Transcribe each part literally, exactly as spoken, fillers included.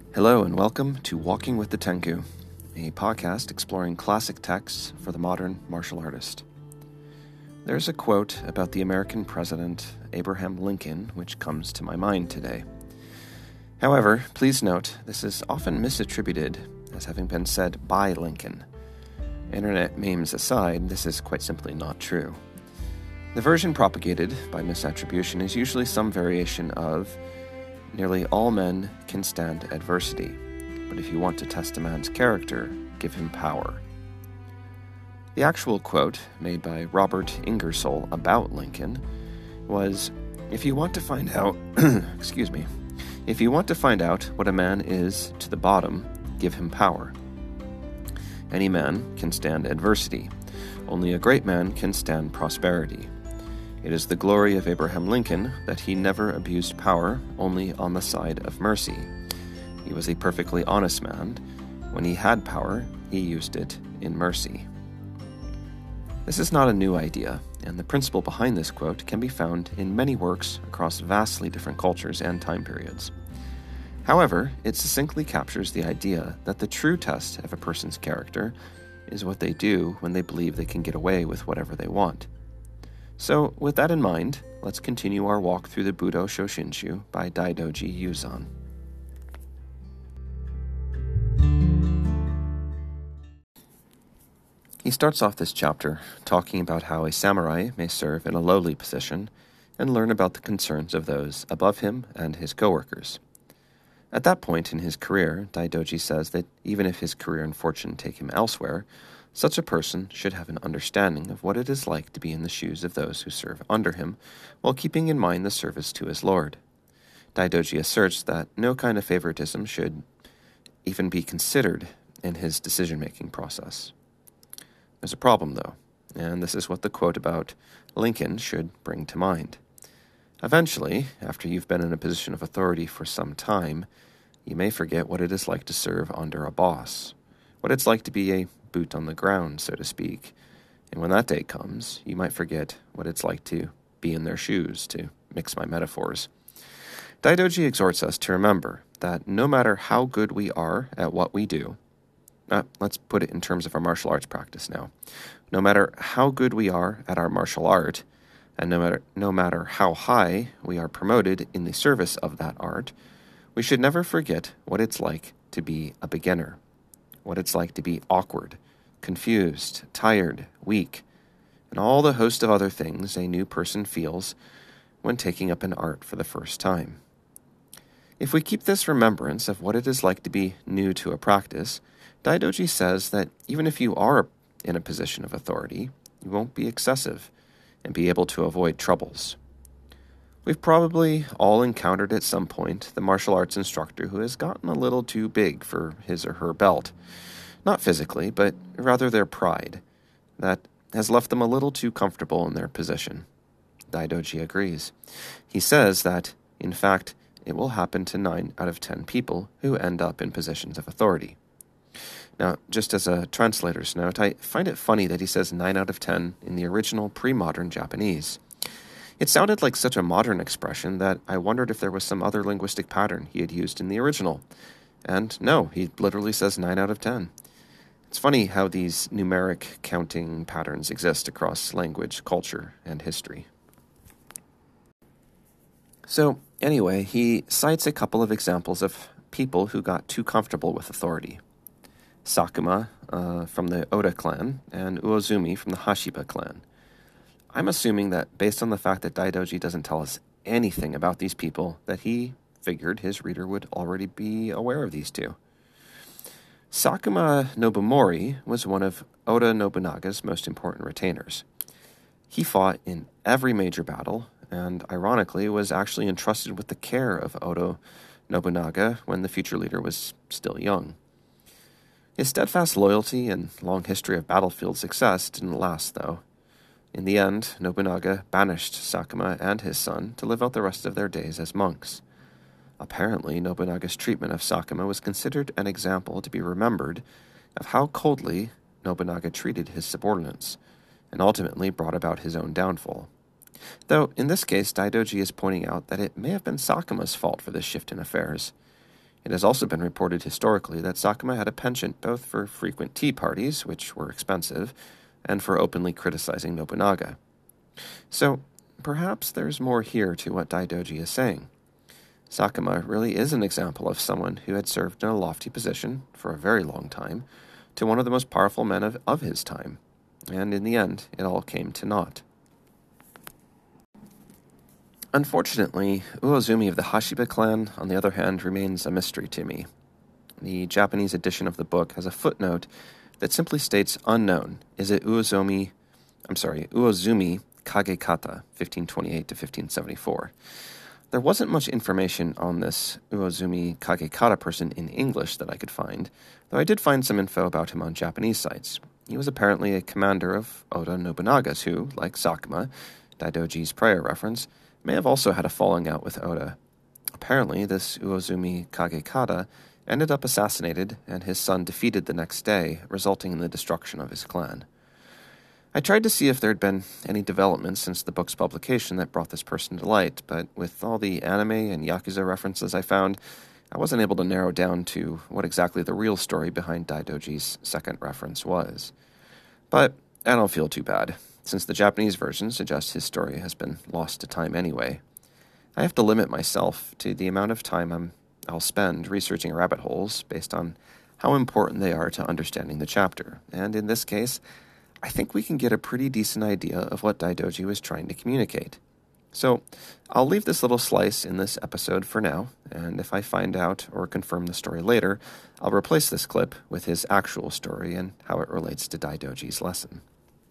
Hello and welcome to Walking with the Tenku, a podcast exploring classic texts for the modern martial artist. There's a quote about the American president Abraham Lincoln which comes to my mind today. However, please note, this is often misattributed as having been said by Lincoln. Internet memes aside, this is quite simply not true. The version propagated by misattribution is usually some variation of "Nearly all men can stand adversity, but if you want to test a man's character, give him power." The actual quote, made by Robert Ingersoll about Lincoln, was, "If you want to find out, excuse me, if you want to find out what a man is to the bottom, give him power. Any man can stand adversity. Only a great man can stand prosperity. It is the glory of Abraham Lincoln that he never abused power, only on the side of mercy. He was a perfectly honest man. When he had power, he used it in mercy." This is not a new idea, and the principle behind this quote can be found in many works across vastly different cultures and time periods. However, it succinctly captures the idea that the true test of a person's character is what they do when they believe they can get away with whatever they want. So, with that in mind, let's continue our walk through the Budo Shoshinshu by Daidoji Yuzan. He starts off this chapter talking about how a samurai may serve in a lowly position and learn about the concerns of those above him and his coworkers. At that point in his career, Daidoji says that even if his career and fortune take him elsewhere, such a person should have an understanding of what it is like to be in the shoes of those who serve under him, while keeping in mind the service to his lord. Daidoji asserts that no kind of favoritism should even be considered in his decision-making process. There's a problem, though, and this is what the quote about Lincoln should bring to mind. Eventually, after you've been in a position of authority for some time, you may forget what it is like to serve under a boss, what it's like to be a boot on the ground, so to speak. And when that day comes, you might forget what it's like to be in their shoes, to mix my metaphors. Daidoji exhorts us to remember that no matter how good we are at what we do, uh, let's put it in terms of our martial arts practice now, no matter how good we are at our martial art, and no matter, no matter how high we are promoted in the service of that art, we should never forget what it's like to be a beginner. What it's like to be awkward, confused, tired, weak, and all the host of other things a new person feels when taking up an art for the first time. If we keep this remembrance of what it is like to be new to a practice, Daidoji says that even if you are in a position of authority, you won't be excessive and be able to avoid troubles. We've probably all encountered at some point the martial arts instructor who has gotten a little too big for his or her belt. Not physically, but rather their pride, that has left them a little too comfortable in their position. Daidoji agrees. He says that, in fact, it will happen to nine out of ten people who end up in positions of authority. Now, just as a translator's note, I find it funny that he says nine out of ten in the original pre-modern Japanese. It sounded like such a modern expression that I wondered if there was some other linguistic pattern he had used in the original. And no, he literally says nine out of ten. It's funny how these numeric counting patterns exist across language, culture, and history. So, anyway, he cites a couple of examples of people who got too comfortable with authority. Sakuma uh, from the Oda clan and Uozumi from the Hashiba clan. I'm assuming that based on the fact that Daidoji doesn't tell us anything about these people, that he figured his reader would already be aware of these two. Sakuma Nobumori was one of Oda Nobunaga's most important retainers. He fought in every major battle, and ironically was actually entrusted with the care of Oda Nobunaga when the future leader was still young. His steadfast loyalty and long history of battlefield success didn't last, though. In the end, Nobunaga banished Sakuma and his son to live out the rest of their days as monks. Apparently, Nobunaga's treatment of Sakuma was considered an example to be remembered of how coldly Nobunaga treated his subordinates, and ultimately brought about his own downfall. Though, in this case, Daidoji is pointing out that it may have been Sakuma's fault for this shift in affairs. It has also been reported historically that Sakuma had a penchant both for frequent tea parties, which were expensive, and for openly criticizing Nobunaga. So, perhaps there's more here to what Daidoji is saying. Sakuma really is an example of someone who had served in a lofty position for a very long time to one of the most powerful men of, of his time, and in the end, it all came to naught. Unfortunately, Uozumi of the Hashiba clan, on the other hand, remains a mystery to me. The Japanese edition of the book has a footnote that simply states unknown. Is it Uozumi, I'm sorry, Uozumi Kagekata, fifteen twenty-eight to fifteen seventy-four? There wasn't much information on this Uozumi Kagekata person in English that I could find, though I did find some info about him on Japanese sites. He was apparently a commander of Oda Nobunaga's who, like Sakuma, Daidoji's prior reference, may have also had a falling out with Oda. Apparently, this Uozumi Kagekata ended up assassinated, and his son defeated the next day, resulting in the destruction of his clan. I tried to see if there had been any developments since the book's publication that brought this person to light, but with all the anime and Yakuza references I found, I wasn't able to narrow down to what exactly the real story behind Daidoji's second reference was. But I don't feel too bad, since the Japanese version suggests his story has been lost to time anyway. I have to limit myself to the amount of time I'm, I'll spend researching rabbit holes based on how important they are to understanding the chapter, and in this case, I think we can get a pretty decent idea of what Daidoji was trying to communicate. So, I'll leave this little slice in this episode for now, and if I find out or confirm the story later, I'll replace this clip with his actual story and how it relates to Daidoji's lesson.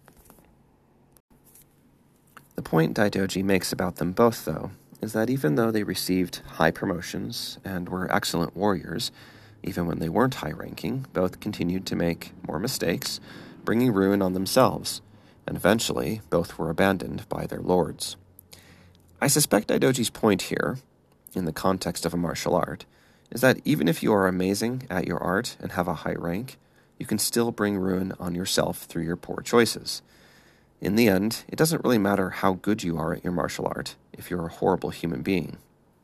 The point Daidoji makes about them both, though, is that even though they received high promotions and were excellent warriors, even when they weren't high-ranking, both continued to make more mistakes, bringing ruin on themselves, and eventually both were abandoned by their lords. I suspect Daidoji's point here, in the context of a martial art, is that even if you are amazing at your art and have a high rank, you can still bring ruin on yourself through your poor choices. In the end, it doesn't really matter how good you are at your martial art if you're a horrible human being.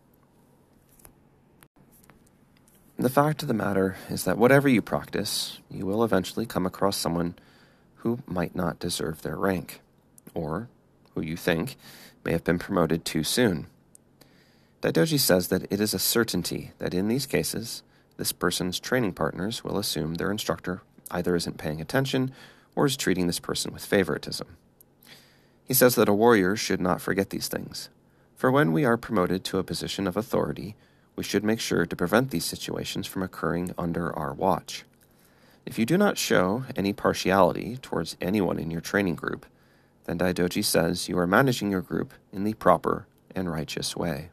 The fact of the matter is that whatever you practice, you will eventually come across someone who might not deserve their rank, or who you think may have been promoted too soon. Daidoji says that it is a certainty that in these cases, this person's training partners will assume their instructor either isn't paying attention or is treating this person with favoritism. He says that a warrior should not forget these things, for when we are promoted to a position of authority, we should make sure to prevent these situations from occurring under our watch. If you do not show any partiality towards anyone in your training group, then Daidoji says you are managing your group in the proper and righteous way.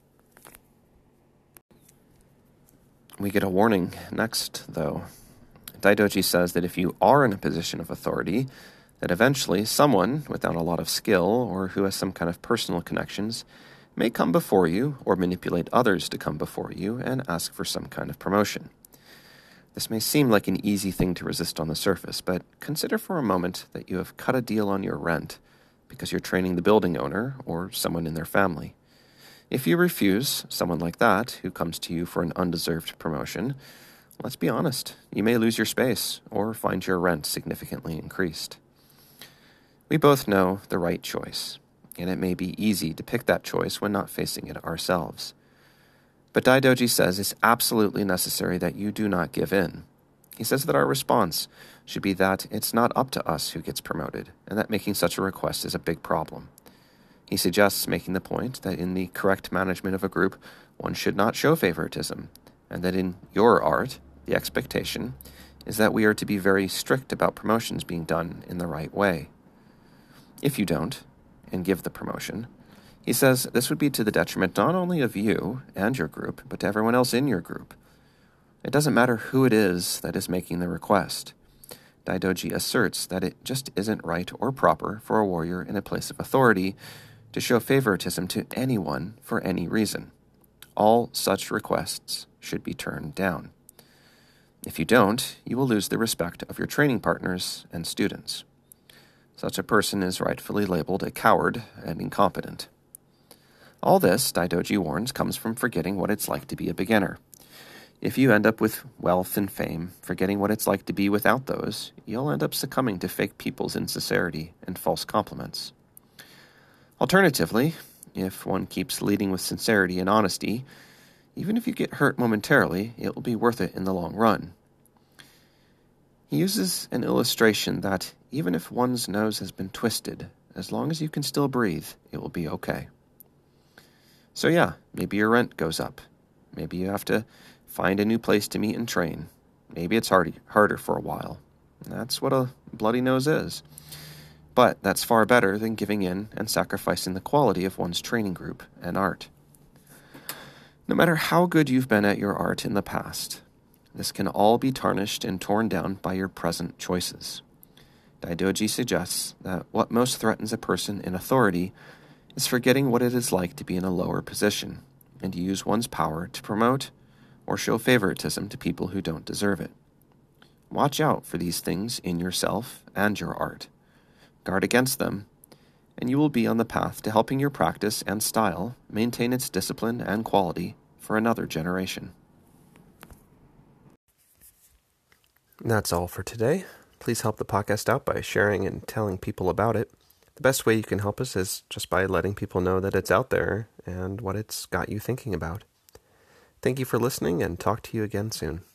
We get a warning next, though. Daidoji says that if you are in a position of authority, that eventually someone without a lot of skill or who has some kind of personal connections may come before you or manipulate others to come before you and ask for some kind of promotion. This may seem like an easy thing to resist on the surface, but consider for a moment that you have cut a deal on your rent because you're training the building owner or someone in their family. If you refuse someone like that who comes to you for an undeserved promotion, let's be honest, you may lose your space or find your rent significantly increased. We both know the right choice, and it may be easy to pick that choice when not facing it ourselves. But Daidoji says it's absolutely necessary that you do not give in. He says that our response should be that it's not up to us who gets promoted, and that making such a request is a big problem. He suggests making the point that in the correct management of a group, one should not show favoritism, and that in your art, the expectation is that we are to be very strict about promotions being done in the right way. If you don't, and give the promotion, he says this would be to the detriment not only of you and your group, but to everyone else in your group. It doesn't matter who it is that is making the request. Daidoji asserts that it just isn't right or proper for a warrior in a place of authority to show favoritism to anyone for any reason. All such requests should be turned down. If you don't, you will lose the respect of your training partners and students. Such a person is rightfully labeled a coward and incompetent. All this, Daidoji warns, comes from forgetting what it's like to be a beginner. If you end up with wealth and fame, forgetting what it's like to be without those, you'll end up succumbing to fake people's insincerity and false compliments. Alternatively, if one keeps leading with sincerity and honesty, even if you get hurt momentarily, it will be worth it in the long run. He uses an illustration that even if one's nose has been twisted, as long as you can still breathe, it will be okay. So yeah, maybe your rent goes up. Maybe you have to find a new place to meet and train. Maybe it's hard, harder for a while. That's what a bloody nose is. But that's far better than giving in and sacrificing the quality of one's training group and art. No matter how good you've been at your art in the past, this can all be tarnished and torn down by your present choices. Daidoji suggests that what most threatens a person in authority is forgetting what it is like to be in a lower position and to use one's power to promote or show favoritism to people who don't deserve it. Watch out for these things in yourself and your art. Guard against them, and you will be on the path to helping your practice and style maintain its discipline and quality for another generation. That's all for today. Please help the podcast out by sharing and telling people about it. The best way you can help us is just by letting people know that it's out there and what it's got you thinking about. Thank you for listening, and talk to you again soon.